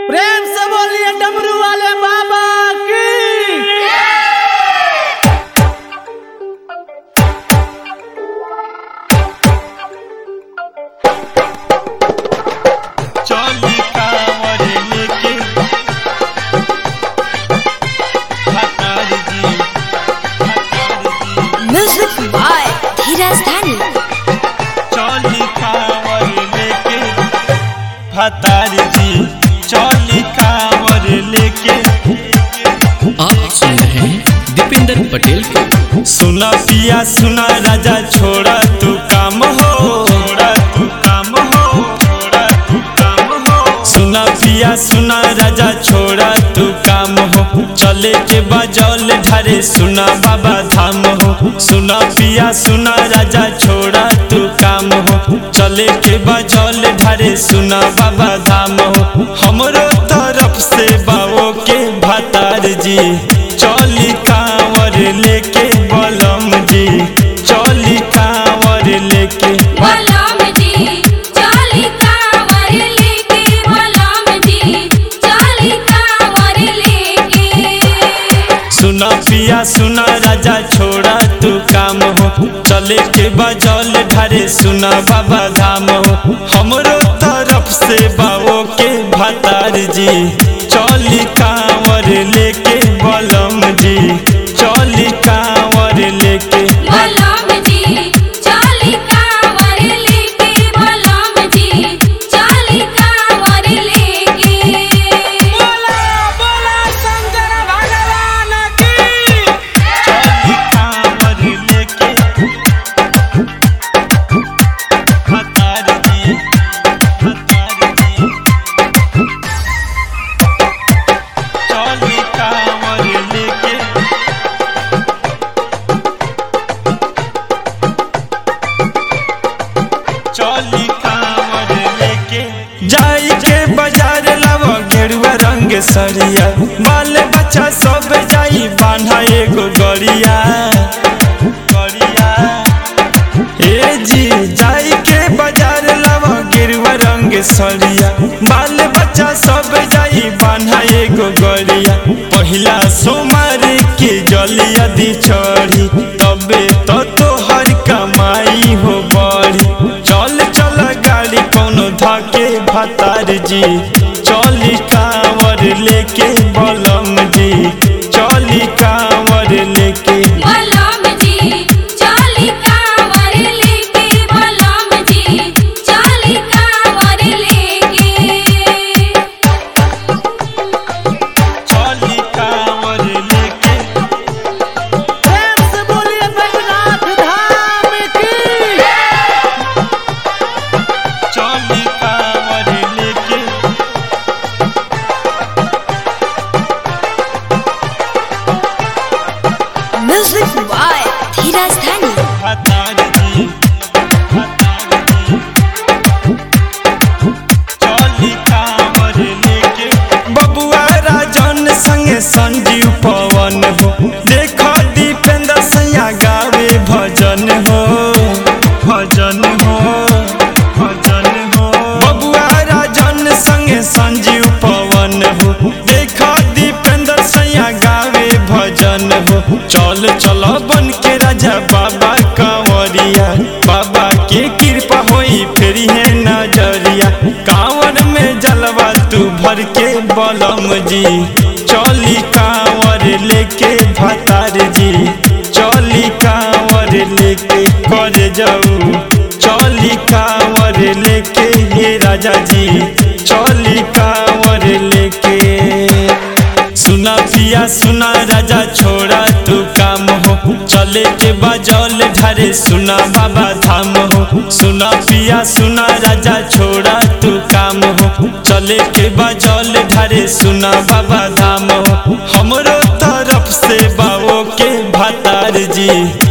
प्रेम से बोलिए डमरू वाले बाबा की। चौली कांवर लेके भतार जी म्यूजिक बाय धीरज धानी। चौली कांवर लेके भतार जी चौली कांवर लेके। आप सुन रहे हैं दीपेंद्र पटेल को। सुना पिया सुना राजा छोड़ा तू काम हो, छोड़ा तू काम हो, छोड़ा तू काम हो। सुना पिया सुना राजा छोड़ा तू काम हो, चले के बजौल ढारे सुना बाबा धाम हो। सुना पिया सुना राजा छोड़ा तू काम हो, चले के बजौल ढारे सुना बाबा धाम हो। हमरो तरफ से बाबो के भतार जी चौली कांवर लेके बलम जी, चौली कांवर लेके बलम जी चौली कांवर लेके, बलम जी चौली कांवर लेके। सुना पिया सुना राजा छोड़ा तू काम हो, चले के बजौल ढारे सुना बाबा धाम हो। हमरो तरफ से बाबो के भतार जी चौली कांवर लेके बलम जी, चौली कांवर लेके। बलम जी चौली कांवर लेके, बलम जी चौली कांवर लेके। बोला बोला शंकर भगवान की। चौली कांवर लेके भतार जी, भतार जी चौली कांवर लेके। चौली कांवर लेके जाई के बाजार लावा गेरुआ रंग सरिया, बाल बच्चा सब जाई बांधा एगो गड़िया गड़िया। ए जी जाई के बाजार लावा गेरुआ रंग सरिया, बाल बच्चा सब जाई बांधा एगो गड़िया। पहिला सोमवार के जलिया दी चढ़ी, तबे तो तोहर कमाई हो बढ़ी। चल चल गाड़ी कोनो धके भतार जी चौली कांवर लेके बलम जी, चौली कांवर लेके। बलम जी चौली कांवर लेके, बलम जी चौली कांवर लेके। चौली कांवर लेके प्रेम से बोलिए बैजनाथ धाम की। चौली कांवर लेके म्यूजिक बाय धीरज धानी। भतार जी, भतार जी चौली कांवर लेके। बबुआ राजन संगे संजीव पवन हो, देखो दीपेंद्र सैया गावे भजन हो, भजन हो, भजन हो। बबुआ राजन संगे संजीव पवन हो, देखो दीपेंद्र सैया गावे भजन हो। चल चल बन के राजा बाबा कांवरिया, बाबा के कृपा होई फेरी है नजरिया। कांवर में जलवा तू भर के बलम जी, चौली कांवर लेके भतार जी, चौली कांवर लेके कर जाऊ। चौली कांवर लेके हे राजा जी, चौली कांवर लेके। सुना पिया सुना राजा छोड़ा तू काम हो, चले के बजौल ढारे सुना बाबा धाम हो। सुना पिया सुना राजा छोड़ा तू काम हो, चले के बजौल ढारे सुना बाबा धाम हो। हमरो तरफ से बाबो के भतार जी